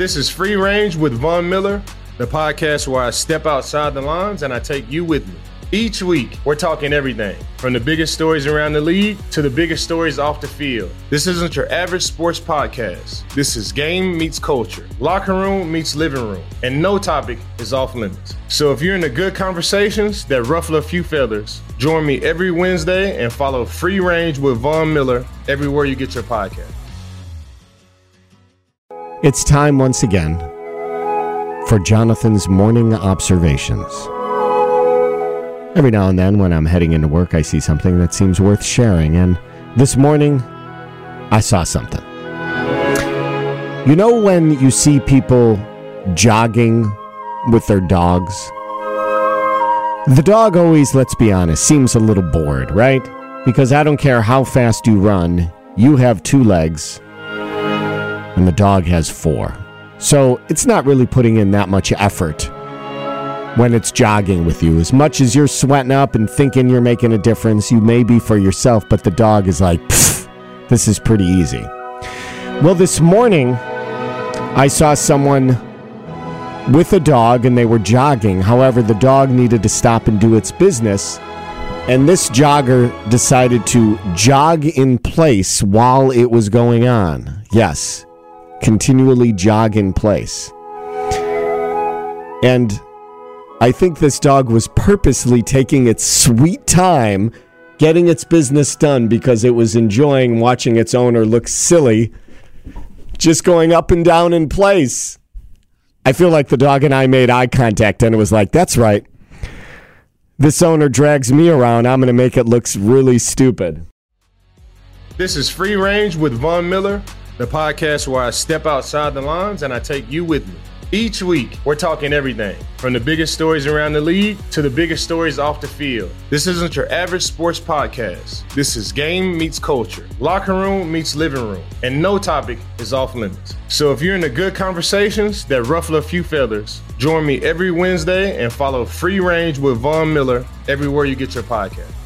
This is Free Range with Von Miller, the podcast where I step outside the lines and I take you with me. Each week, we're talking everything, from the biggest stories around the league to the biggest stories off the field. This isn't your average sports podcast. This is game meets culture, locker room meets living room, and no topic is off limits. So if you're into good conversations that ruffle a few feathers, join me every Wednesday and follow Free Range with Von Miller everywhere you get your podcast. It's time once again for Jonathan's Morning Observations. Every now and then when I'm heading into work, I see something that seems worth sharing, and this morning, I saw something. You know when you see people jogging with their dogs? The dog always, let's be honest, seems a little bored, right? Because I don't care how fast you run, you have 2 legs, and the dog has 4. So it's not really putting in that much effort when it's jogging with you. As much as you're sweating up and thinking you're making a difference, you may be for yourself, but the dog is like, this is pretty easy. Well, this morning, I saw someone with a dog and they were jogging. However, the dog needed to stop and do its business, and this jogger decided to jog in place while it was going on. Yes, continually jog in place. And I think this dog was purposely taking its sweet time getting its business done because it was enjoying watching its owner look silly just going up and down in place. I feel like the dog and I made eye contact and it was like, that's right. This owner drags me around. I'm going to make it look really stupid. This is Free Range with Von Miller, the podcast where I step outside the lines and I take you with me. Each week, we're talking everything, from the biggest stories around the league to the biggest stories off the field. This isn't your average sports podcast. This is game meets culture, locker room meets living room, and no topic is off limits. So if you're into good conversations that ruffle a few feathers, join me every Wednesday and follow Free Range with Von Miller everywhere you get your podcast.